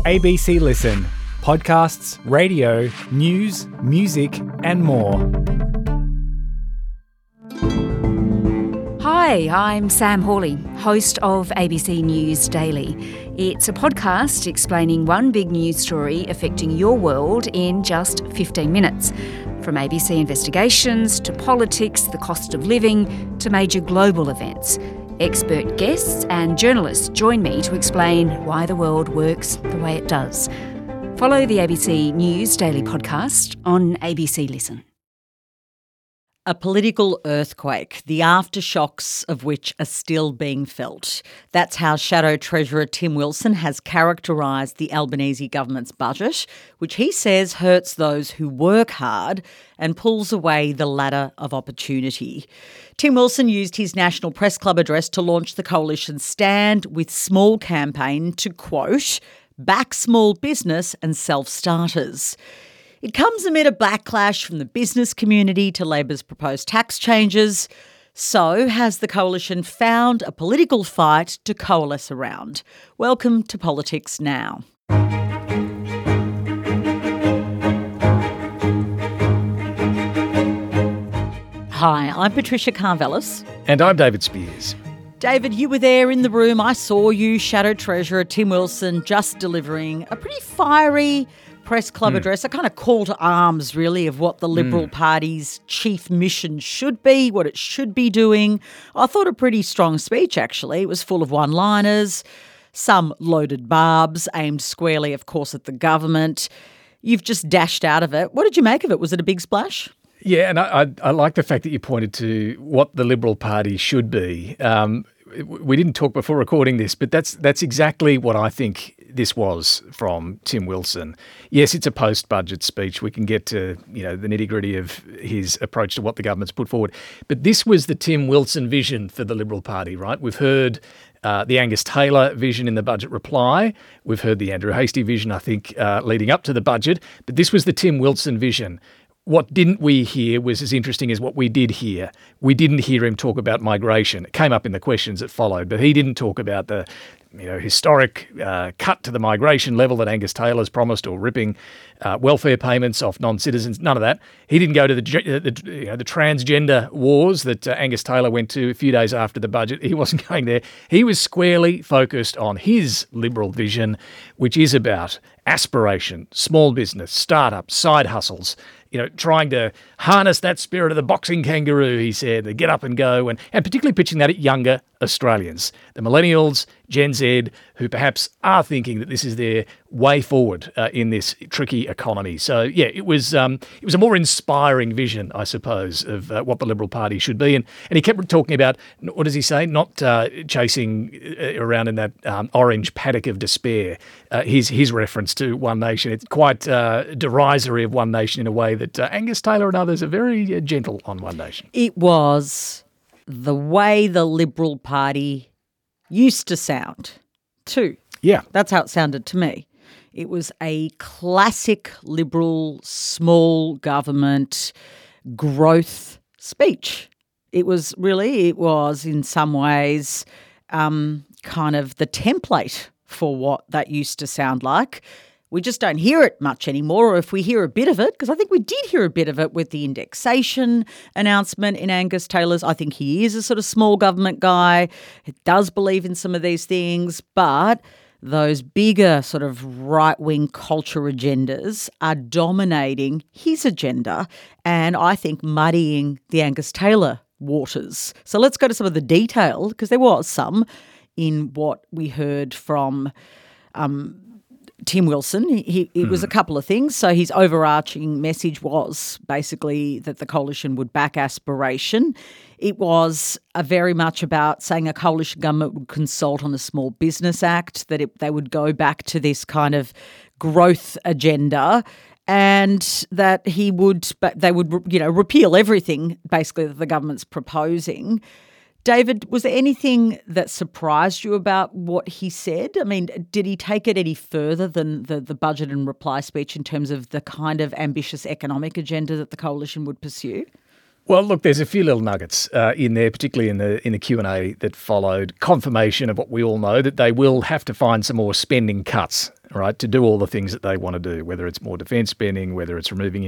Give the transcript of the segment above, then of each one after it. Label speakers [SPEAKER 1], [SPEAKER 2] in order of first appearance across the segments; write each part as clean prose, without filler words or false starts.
[SPEAKER 1] ABC Listen. Podcasts, radio, news, music and more.
[SPEAKER 2] Hi, I'm Sam Hawley, host of ABC News Daily. It's a podcast explaining one big news story affecting your world in just 15 minutes. From ABC investigations to politics, the cost of living, to major global events. Expert guests and journalists join me to explain why the world works the way it does. Follow the ABC News Daily podcast on ABC Listen.
[SPEAKER 3] A political earthquake, the aftershocks of which are still being felt. That's how Shadow Treasurer Tim Wilson has characterised the Albanese government's budget, which he says hurts those who work hard and pulls away the ladder of opportunity. Tim Wilson used his National Press Club address to launch the Coalition's Stand with Small campaign to, quote, back small business and self-starters. It comes amid a backlash from the business community to Labor's proposed tax changes. So has the Coalition found a political fight to coalesce around? Welcome to Politics Now. Hi, I'm Patricia Karvelis.
[SPEAKER 1] And I'm David Spears.
[SPEAKER 3] David, you were there in the room. I saw you, Shadow Treasurer Tim Wilson, just delivering a pretty fiery press club address, a kind of call to arms, really, of what the Liberal Party's chief mission should be, what it should be doing. I thought a pretty strong speech, actually. It was full of one-liners, some loaded barbs, aimed squarely, of course, at the government. You've just dashed out of it. What did you make of it? Was it a big splash?
[SPEAKER 4] Yeah, and I like the fact that you pointed to what the Liberal Party should be. We didn't talk before recording this, but that's exactly what I think this was from Tim Wilson. Yes, it's a post-budget speech. We can get to the nitty-gritty of his approach to what the government's put forward. But this was the Tim Wilson vision for the Liberal Party, right? We've heard the Angus Taylor vision in the budget reply. We've heard the Andrew Hastie vision, I think, leading up to the budget. But this was the Tim Wilson vision. What didn't we hear was as interesting as what we did hear. We didn't hear him talk about migration. It came up in the questions that followed, but he didn't talk about the historic cut to the migration level that Angus Taylor's promised, or ripping welfare payments off non-citizens. None of that. He didn't go to the transgender wars that Angus Taylor went to a few days after the budget. He wasn't going there. He was squarely focused on his Liberal vision, which is about aspiration, small business, startups, side hustles, trying to harness that spirit of the boxing kangaroo, he said, the get up and go, and particularly pitching that at younger Australians, the millennials, Gen Z, who perhaps are thinking that this is their way forward in this tricky economy. So, yeah, it was a more inspiring vision, I suppose, of what the Liberal Party should be. And he kept talking about, what does he say, not chasing around in that orange paddock of despair. His reference to One Nation, it's quite derisory of One Nation in a way that Angus Taylor and others are very gentle on One Nation.
[SPEAKER 3] It was the way the Liberal Party used to sound too.
[SPEAKER 4] Yeah.
[SPEAKER 3] That's how it sounded to me. It was a classic Liberal small government growth speech. It was in some ways kind of the template for what that used to sound like. We just don't hear it much anymore, or if we hear a bit of it, because I think we did hear a bit of it with the indexation announcement in Angus Taylor's. I think he is a sort of small government guy. He does believe in some of these things, but those bigger sort of right-wing culture agendas are dominating his agenda and I think muddying the Angus Taylor waters. So let's go to some of the detail, because there was some in what we heard from Tim Wilson. It was a couple of things. So his overarching message was basically that the Coalition would back aspiration. It was very much about saying a coalition government would consult on the Small Business Act, that they would go back to this kind of growth agenda, and that they would repeal everything basically that the government's proposing. David, was there anything that surprised you about what he said? I mean, did he take it any further than the budget and reply speech in terms of the kind of ambitious economic agenda that the Coalition would pursue?
[SPEAKER 4] Well, look, there's a few little nuggets in there, particularly in the Q&A that followed. Confirmation of what we all know, that they will have to find some more spending cuts. right, to do all the things that they want to do, whether it's more defence spending, whether it's removing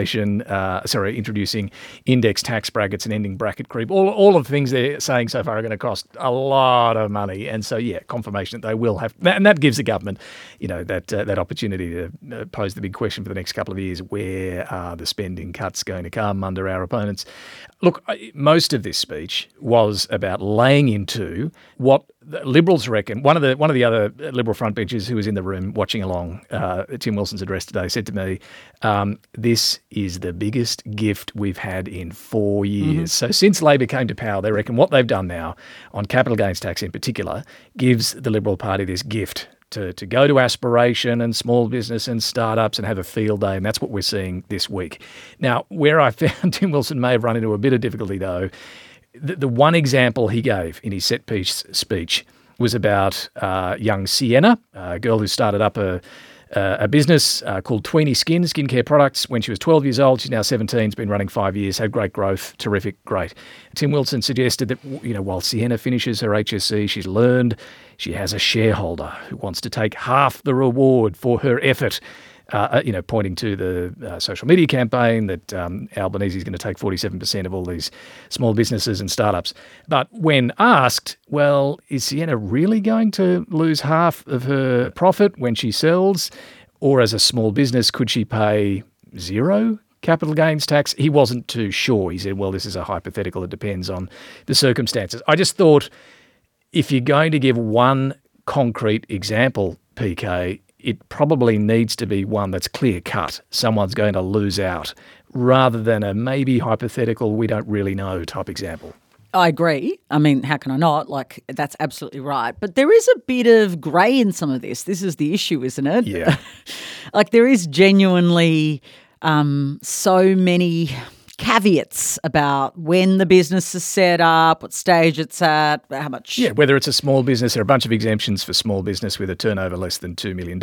[SPEAKER 4] introducing index tax brackets and ending bracket creep. All of the things they're saying so far are going to cost a lot of money. And so, confirmation that they will have, and that gives the government, that opportunity to pose the big question for the next couple of years: where are the spending cuts going to come under our opponents? Look, most of this speech was about laying into what the Liberals reckon. One of the other Liberal frontbenchers who was in the room watching along Tim Wilson's address today said to me, this is the biggest gift we've had in 4 years. Mm-hmm. So since Labor came to power, they reckon what they've done now on capital gains tax in particular gives the Liberal Party this gift to go to aspiration and small business and startups and have a field day, and that's what we're seeing this week. Now, where I found Tim Wilson may have run into a bit of difficulty, though, the one example he gave in his set piece speech was about young Sienna, a girl who started up a business called Tweenie skincare products, when she was 12 years old. She's now 17, has been running 5 years, had great growth, terrific, great. Tim Wilson suggested that, while Sienna finishes her HSC, she's learned she has a shareholder who wants to take half the reward for her effort, pointing to the social media campaign that Albanese is going to take 47% of all these small businesses and startups. But when asked, well, is Sienna really going to lose half of her profit when she sells? Or as a small business, could she pay zero capital gains tax? He wasn't too sure. He said, well, this is a hypothetical. It depends on the circumstances. I just thought, if you're going to give one concrete example, PK, it probably needs to be one that's clear-cut. Someone's going to lose out, rather than a maybe hypothetical, we don't really know type example.
[SPEAKER 3] I agree. I mean, how can I not? That's absolutely right. But there is a bit of grey in some of this. This is the issue, isn't it?
[SPEAKER 4] Yeah.
[SPEAKER 3] There is genuinely so many caveats about when the business is set up, what stage it's at, how much.
[SPEAKER 4] Yeah, whether it's a small business, there are a bunch of exemptions for small business with a turnover less than $2 million.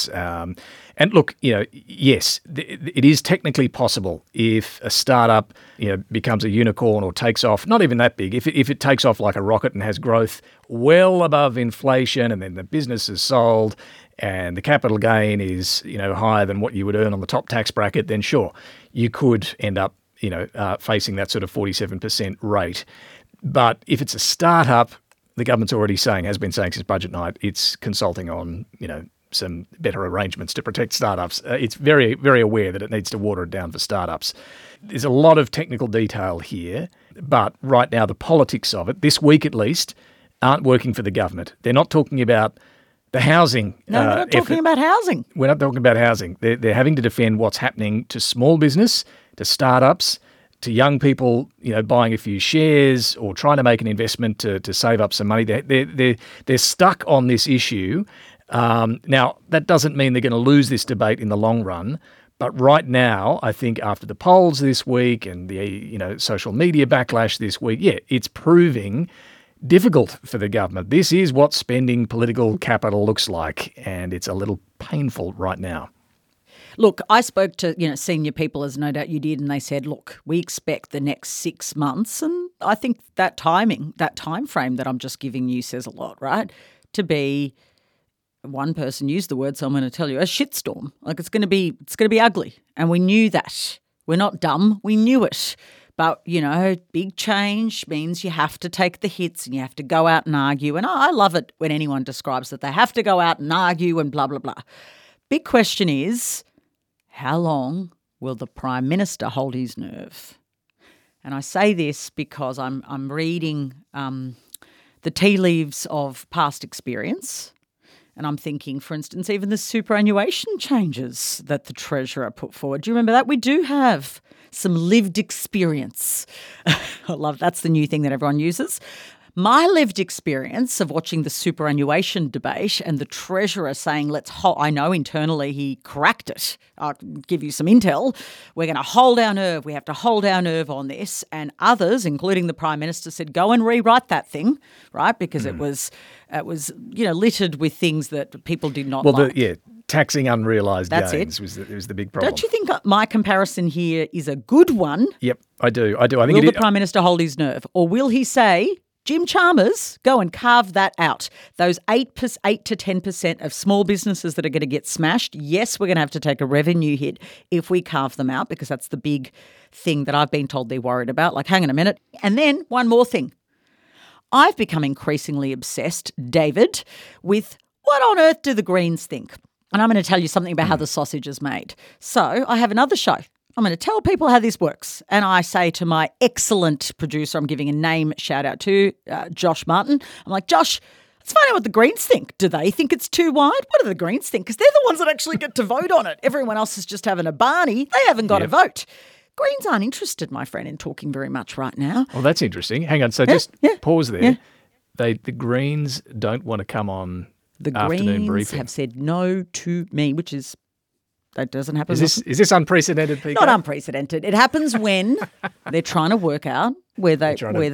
[SPEAKER 4] And look, yes, it is technically possible if a startup, becomes a unicorn or takes off, not even that big, if it takes off like a rocket and has growth well above inflation, and then the business is sold and the capital gain is, higher than what you would earn on the top tax bracket, then sure, you could end up facing that sort of 47% rate. But if it's a startup, the government's already has been saying since budget night, it's consulting on, some better arrangements to protect startups. It's very, very aware that it needs to water it down for startups. There's a lot of technical detail here, but right now the politics of it, this week at least, aren't working for the government. They're not talking about the housing.
[SPEAKER 3] No, we're not talking about housing.
[SPEAKER 4] We're not talking about housing. They're having to defend what's happening to small business, to startups, to young people, buying a few shares or trying to make an investment to save up some money. They're stuck on this issue. Now, that doesn't mean they're going to lose this debate in the long run. But right now, I think after the polls this week and the social media backlash this week, it's proving difficult for the government. This is what spending political capital looks like, and it's a little painful right now.
[SPEAKER 3] Look, I spoke to senior people, as no doubt you did, and they said, look, we expect the next 6 months, and I think that time frame that I'm just giving you says a lot, right? To be, one person used the word, so I'm going to tell you, a shitstorm. It's going to be ugly, and we knew that. We're not dumb. We knew it. But, big change means you have to take the hits and you have to go out and argue. And I love it when anyone describes that they have to go out and argue and blah, blah, blah. Big question is, how long will the Prime Minister hold his nerve? And I say this because I'm reading the tea leaves of past experience, and I'm thinking, for instance, even the superannuation changes that the Treasurer put forward. Do you remember that? We do have some lived experience. I love that's the new thing that everyone uses. My lived experience of watching the superannuation debate and the Treasurer saying, I know internally he cracked it. I'll give you some intel. We're going to hold our nerve. We have to hold our nerve on this. And others, including the Prime Minister, said, go and rewrite that thing, right? Because it was littered with things that people did not like.
[SPEAKER 4] Taxing unrealised gains was the big problem.
[SPEAKER 3] Don't you think my comparison here is a good one?
[SPEAKER 4] Yep, I do. I think
[SPEAKER 3] will the Prime Minister hold his nerve, or will he say, Jim Chalmers, go and carve that out. Those 8 to 10% of small businesses that are going to get smashed, yes, we're going to have to take a revenue hit if we carve them out, because that's the big thing that I've been told they're worried about. Like, hang on a minute. And then one more thing. I've become increasingly obsessed, David, with what on earth do the Greens think? And I'm going to tell you something about how the sausage is made. So I have another show. I'm going to tell people how this works. And I say to my excellent producer, I'm giving a name shout out to, Josh Martin. I'm like, Josh, let's find out what the Greens think. Do they think it's too wide? What do the Greens think? Because they're the ones that actually get to vote on it. Everyone else is just having a Barney. They haven't got a vote. Greens aren't interested, my friend, in talking very much right now.
[SPEAKER 4] Well, that's interesting. Hang on. So just pause there. Yeah. The Greens don't want to come on
[SPEAKER 3] the
[SPEAKER 4] afternoon
[SPEAKER 3] Greens
[SPEAKER 4] briefing.
[SPEAKER 3] Have said no to me, which is, that doesn't happen.
[SPEAKER 4] Is this unprecedented, PK?
[SPEAKER 3] Not unprecedented. It happens when they're trying to work out where their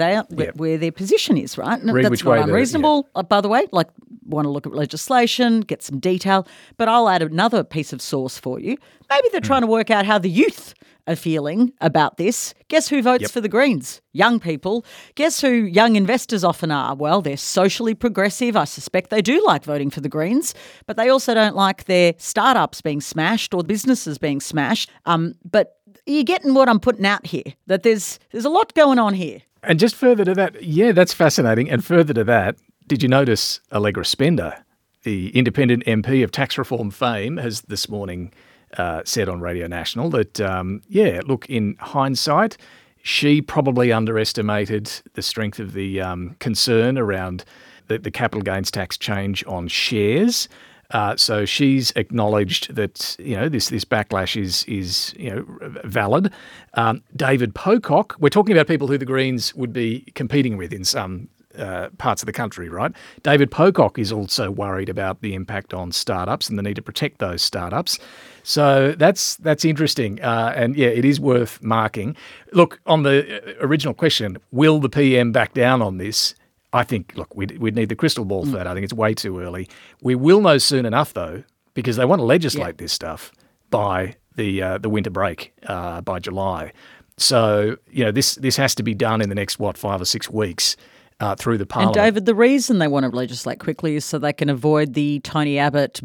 [SPEAKER 3] position is, right? And
[SPEAKER 4] read
[SPEAKER 3] that's
[SPEAKER 4] which
[SPEAKER 3] not
[SPEAKER 4] way
[SPEAKER 3] unreasonable, by the way. Like, want to look at legislation, get some detail. But I'll add another piece of source for you. Maybe they're trying to work out how the youth are feeling about this. Guess who votes for the Greens? Young people. Guess who young investors often are? Well, they're socially progressive. I suspect they do like voting for the Greens, but they also don't like their startups being smashed or businesses being smashed. But you're getting what I'm putting out here, that there's a lot going on here.
[SPEAKER 4] And just further to that, that's fascinating. And further to that, did you notice Allegra Spender, the independent MP of tax reform fame, has this morning said on Radio National that, look, in hindsight, she probably underestimated the strength of the concern around the capital gains tax change on shares. So she's acknowledged that this backlash is valid. David Pocock, we're talking about people who the Greens would be competing with in some parts of the country, right? David Pocock is also worried about the impact on startups and the need to protect those startups. So that's interesting. And it is worth marking. Look, on the original question, will the PM back down on this? I think, look, we'd need the crystal ball for that. I think it's way too early. We will know soon enough, though, because they want to legislate this stuff by the winter break, by July. So, this has to be done in the next, 5 or 6 weeks. Through the Parliament.
[SPEAKER 3] And David, the reason they want to legislate quickly is so they can avoid the Tony Abbott,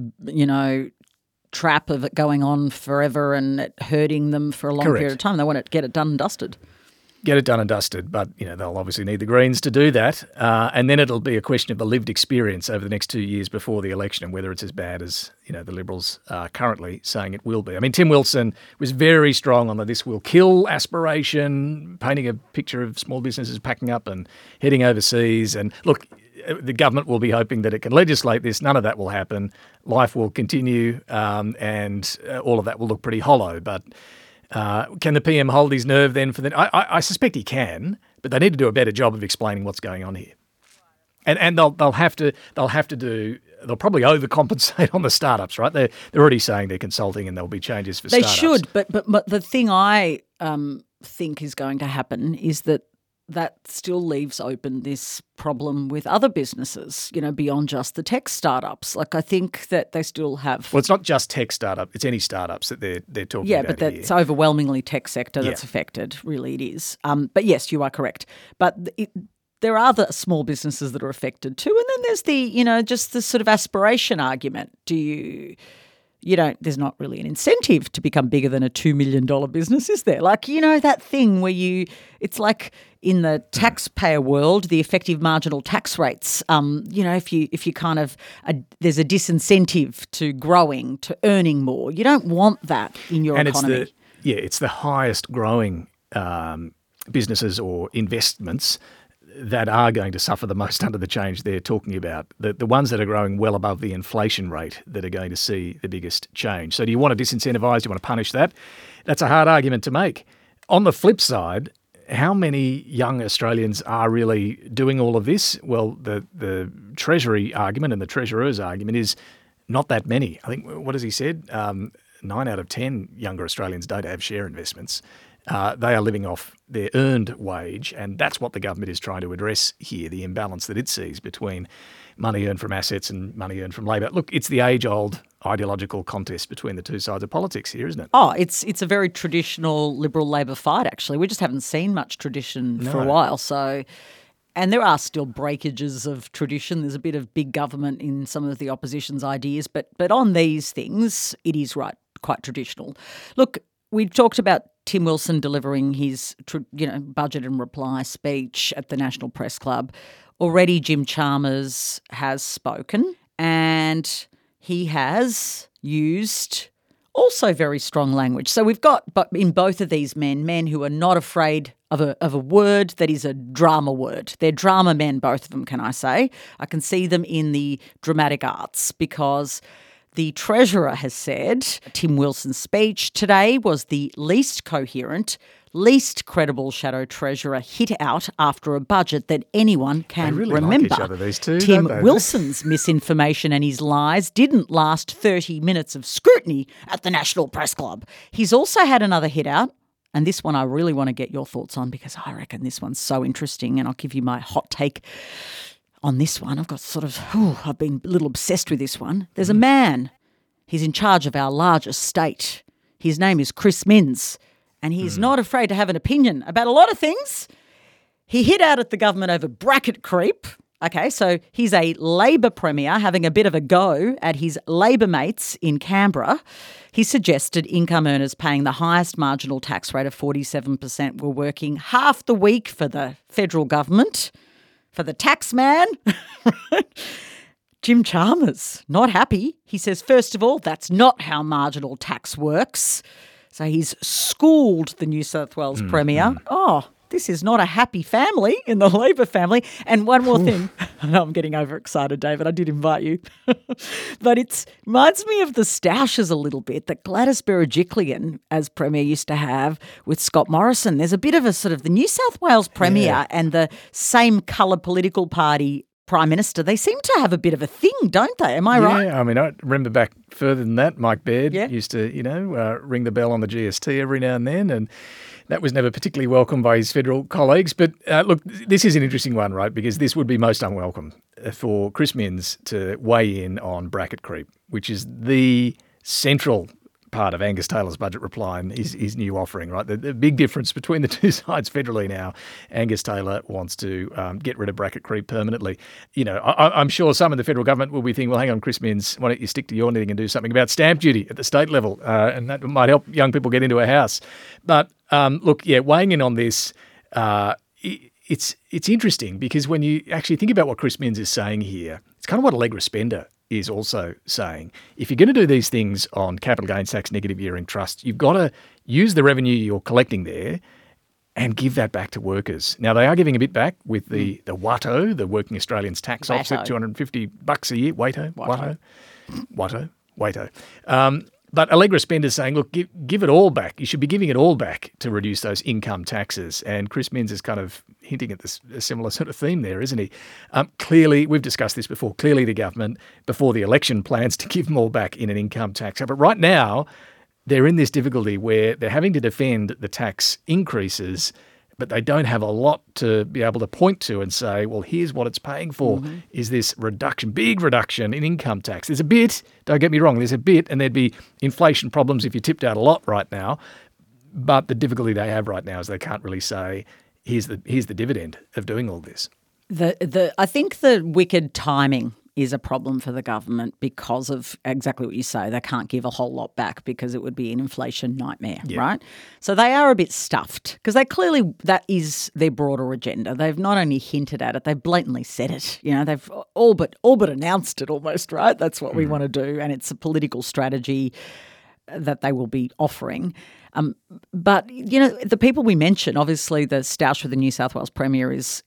[SPEAKER 3] trap of it going on forever and it hurting them for a long period of time. They want to get it done and dusted.
[SPEAKER 4] Get it done and dusted, but they'll obviously need the Greens to do that, and then it'll be a question of the lived experience over the next 2 years before the election and whether it's as bad as the Liberals are currently saying it will be. I mean, Tim Wilson was very strong on the "this will kill" aspiration, painting a picture of small businesses packing up and heading overseas. And look, the government will be hoping that it can legislate this. None of that will happen. Life will continue, and all of that will look pretty hollow, but. Can the PM hold his nerve then for the? I suspect he can, but they need to do a better job of explaining what's going on here. And they'll probably overcompensate on the startups, right? They're already saying they're consulting and there'll be changes for startups.
[SPEAKER 3] They should, but the thing I think is going to happen is that still leaves open this problem with other businesses, beyond just the tech startups. Like, I think that they still have...
[SPEAKER 4] Well, it's not just tech startup, it's any startups that they're talking about.
[SPEAKER 3] Yeah, but that's overwhelmingly tech sector that's affected, really it is. But yes, you are correct. But there are other small businesses that are affected too. And then there's the, just the sort of aspiration argument. There's not really an incentive to become bigger than a $2 million business, is there? Like, that thing where it's like in the taxpayer world, the effective marginal tax rates, if you kind of, there's a disincentive to growing, to earning more. You don't want that in your economy.
[SPEAKER 4] It's the highest growing businesses or investments that are going to suffer the most under the change they're talking about, the ones that are growing well above the inflation rate that are going to see the biggest change. So do you want to disincentivise? Do you want to punish that? That's a hard argument to make. On the flip side, how many young Australians are really doing all of this? Well, the Treasury argument and the Treasurer's argument is not that many. I think, what has he said? 9 out of 10 younger Australians don't have share investments. They are living off their earned wage, and that's what the government is trying to address here, the imbalance that it sees between money earned from assets and money earned from labour. Look, it's the age-old ideological contest between the two sides of politics here, isn't it?
[SPEAKER 3] Oh, it's a very traditional Liberal-Labor fight, actually. We just haven't seen much tradition for a while, so And there are still breakages of tradition. There's a bit of big government in some of the opposition's ideas, but on these things, it is quite traditional. Look, we talked about Tim Wilson delivering his budget and reply speech at the National Press Club. Already Jim Chalmers has spoken, and he has used also very strong language. So we've got in both of these men who are not afraid of a word that is a drama word. They're drama men, both of them, can I say. I can see them in the dramatic arts because the Treasurer has said Tim Wilson's speech today was the least coherent, least credible Shadow Treasurer hit out after a budget that anyone can
[SPEAKER 4] really
[SPEAKER 3] remember.
[SPEAKER 4] Like each other, these two,
[SPEAKER 3] Tim
[SPEAKER 4] don't they?
[SPEAKER 3] Wilson's misinformation and his lies didn't last 30 minutes of scrutiny at the National Press Club. He's also had another hit out, and this one I really want to get your thoughts on because I reckon this one's so interesting, and I'll give you my hot take on this one. I've been a little obsessed with this one. There's a man. He's in charge of our largest state. His name is Chris Minns, and he's not afraid to have an opinion about a lot of things. He hit out at the government over bracket creep. Okay, so he's a Labor Premier having a bit of a go at his Labor mates in Canberra. He suggested income earners paying the highest marginal tax rate of 47% were working half the week for the federal government, for the tax man. Jim Chalmers, not happy. He says, first of all, that's not how marginal tax works. So he's schooled the New South Wales Premier. Oh, this is not a happy family in the Labor family. And one more thing. I know I'm getting overexcited, David. I did invite you. But it reminds me of the Stoushes a little bit that Gladys Berejiklian as Premier used to have with Scott Morrison. There's a bit of a sort of the New South Wales Premier and the same colour political party Prime Minister, they seem to have a bit of a thing, don't they? Am I right?
[SPEAKER 4] Yeah, I mean, I remember back further than that, Mike Baird used to, ring the bell on the GST every now and then, and that was never particularly welcome by his federal colleagues. But look, this is an interesting one, right, because this would be most unwelcome for Chris Minns to weigh in on bracket creep, which is the central part of Angus Taylor's budget reply and his new offering, right? The big difference between the two sides federally now, Angus Taylor wants to get rid of bracket creep permanently. I'm sure some in the federal government will be thinking, well, hang on, Chris Minns, why don't you stick to your knitting and do something about stamp duty at the state level? And that might help young people get into a house. But weighing in on this, it's interesting because when you actually think about what Chris Minns is saying here, it's kind of what Allegra Spender is also saying. If you're going to do these things on capital gains tax, negative gearing trusts, you've got to use the revenue you're collecting there and give that back to workers. Now, they are giving a bit back with the WATO, the Working Australians Tax Offset, $250 a year. WATO. But Allegra Spender's saying, look, give it all back. You should be giving it all back to reduce those income taxes. And Chris Minns is kind of hinting at a similar sort of theme there, isn't he? Clearly, we've discussed this before, clearly the government, before the election, plans to give more back in an income tax. But right now, they're in this difficulty where they're having to defend the tax increases, but they don't have a lot to be able to point to and say, well, here's what it's paying for, is this big reduction in income tax. There's a bit, don't get me wrong, there's a bit, and there'd be inflation problems if you tipped out a lot right now. But the difficulty they have right now is they can't really say, here's the dividend of doing all this.
[SPEAKER 3] I think the wicked timing is a problem for the government because of exactly what you say. They can't give a whole lot back because it would be an inflation nightmare, right? So they are a bit stuffed because that is their broader agenda. They've not only hinted at it, they've blatantly said it. They've all but announced it almost, right? That's what we want to do, and it's a political strategy that they will be offering. But the people we mentioned, obviously the stoush with the New South Wales Premier is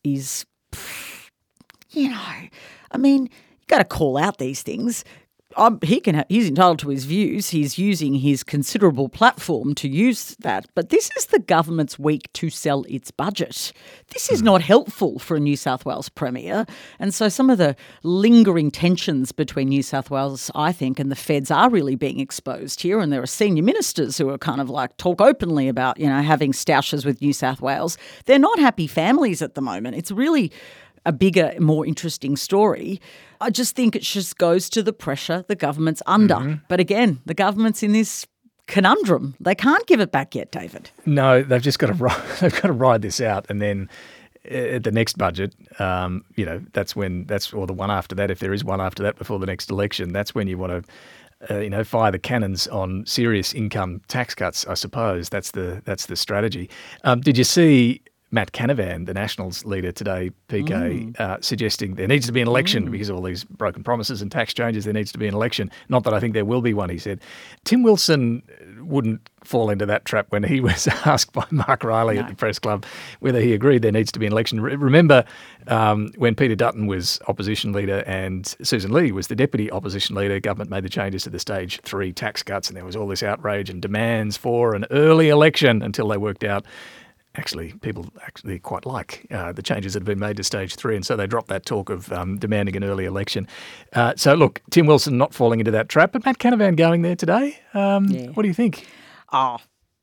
[SPEAKER 3] I mean, you've got to call out these things. He's entitled to his views. He's using his considerable platform to use that. But this is the government's week to sell its budget. This is not helpful for a New South Wales Premier. And so some of the lingering tensions between New South Wales, I think, and the feds are really being exposed here. And there are senior ministers who are kind of like talk openly about, having stoushes with New South Wales. They're not happy families at the moment. It's really a bigger, more interesting story. I just think it just goes to the pressure the government's under. But again, the government's in this conundrum. They can't give it back yet, David.
[SPEAKER 4] No, they've just got to ride this out, and then at the next budget, that's or the one after that, if there is one after that before the next election, that's when you want to fire the cannons on serious income tax cuts, I suppose. That's the strategy. Did you see Matt Canavan, the Nationals leader today, PK, suggesting there needs to be an election because of all these broken promises and tax changes? There needs to be an election. Not that I think there will be one, he said. Tim Wilson wouldn't fall into that trap when he was asked by Mark Riley at the press club whether he agreed there needs to be an election. Remember when Peter Dutton was opposition leader and Susan Lee was the deputy opposition leader, government made the changes to the stage 3 tax cuts, and there was all this outrage and demands for an early election until they worked out people actually quite like the changes that have been made to stage 3, and so they dropped that talk of demanding an early election. So look, Tim Wilson not falling into that trap, but Matt Canavan going there today. What do you think?
[SPEAKER 3] Oh,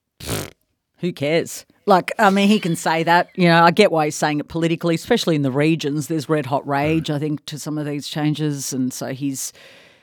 [SPEAKER 3] who cares? He can say that. I get why he's saying it politically, especially in the regions. There's red hot rage, I think, to some of these changes, and so he's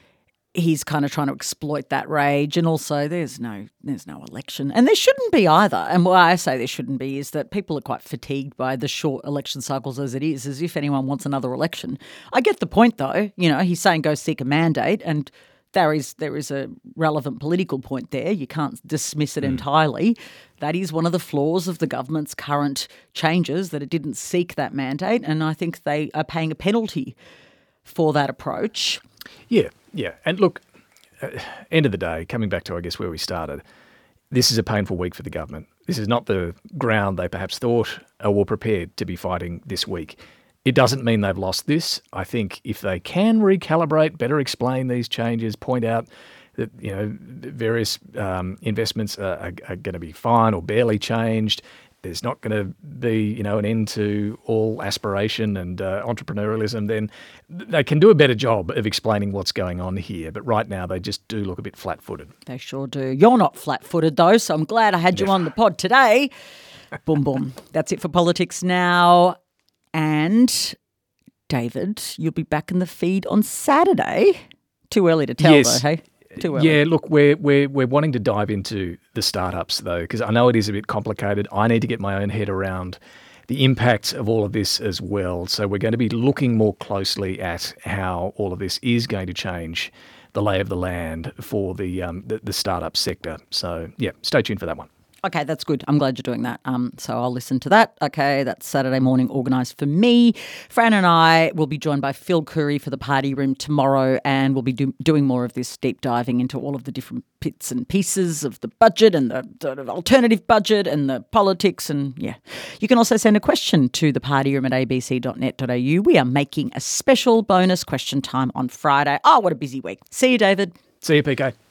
[SPEAKER 3] kind of trying to exploit that rage. And also there's no election. And there shouldn't be either. And why I say there shouldn't be is that people are quite fatigued by the short election cycles as it is, as if anyone wants another election. I get the point though. He's saying go seek a mandate, and there is a relevant political point there. You can't dismiss it entirely. That is one of the flaws of the government's current changes, that it didn't seek that mandate. And I think they are paying a penalty for that approach.
[SPEAKER 4] Yeah. And look, end of the day, coming back to, I guess, where we started, this is a painful week for the government. This is not the ground they perhaps thought or were prepared to be fighting this week. It doesn't mean they've lost this. I think if they can recalibrate, better explain these changes, point out that various investments are going to be fine or barely changed, there's not going to be, an end to all aspiration and entrepreneurialism, then they can do a better job of explaining what's going on here. But right now, they just do look a bit flat-footed.
[SPEAKER 3] They sure do. You're not flat-footed, though, so I'm glad I had you on the pod today. Boom, boom. That's it for Politics Now. And, David, you'll be back in the feed on Saturday. Too early to tell, though, hey? Too early.
[SPEAKER 4] Yeah, look, we're wanting to dive into the startups, though, because I know it is a bit complicated. I need to get my own head around the impact of all of this as well. So we're going to be looking more closely at how all of this is going to change the lay of the land for the startup sector. So, yeah, stay tuned for that one.
[SPEAKER 3] Okay, that's good. I'm glad you're doing that. So I'll listen to that. Okay, that's Saturday morning organised for me. Fran and I will be joined by Phil Curry for the Party Room tomorrow, and we'll be doing more of this deep diving into all of the different bits and pieces of the budget and the sort of alternative budget and the politics. And yeah, you can also send a question to thepartyroom@abc.net.au. We are making a special bonus question time on Friday. Oh, what a busy week. See you, David.
[SPEAKER 4] See you, PK.